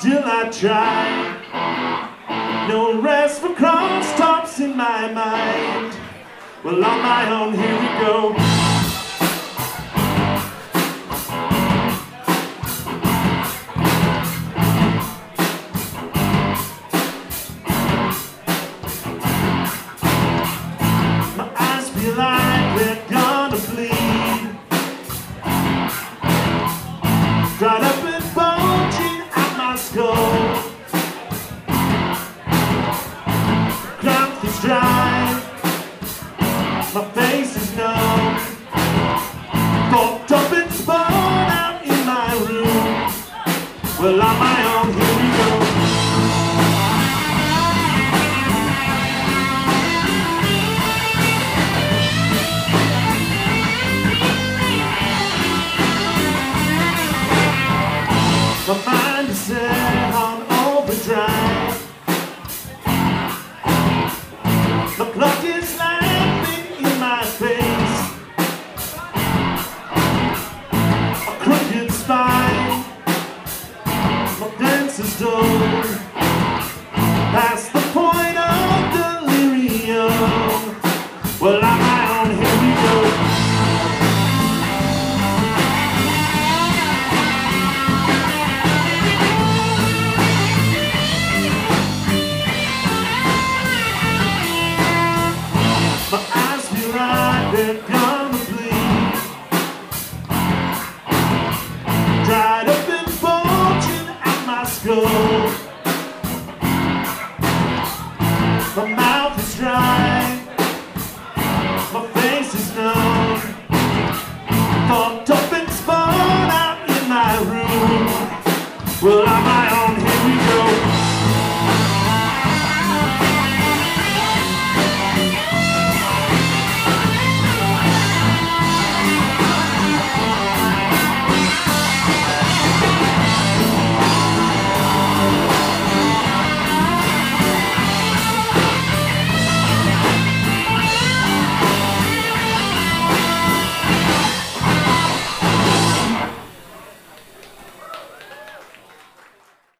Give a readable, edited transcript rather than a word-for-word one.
still I try. No rest for cross-tops in my mind. Well, on my own, here we go. My eyes feel like they're gonna bleed. Dried up and bulging at my skull. Cloud is dry. My face is numb. Fucked up and spun out in my room. Well, on my own, here we go. My mind is set on overdrive. The clock is laughing in my face. A crooked spine. My dance is dull. Past the point of delirium. Well, on my own, here we go. My eyes feel like they're gonna bleed. Dried up and bulging at my skull.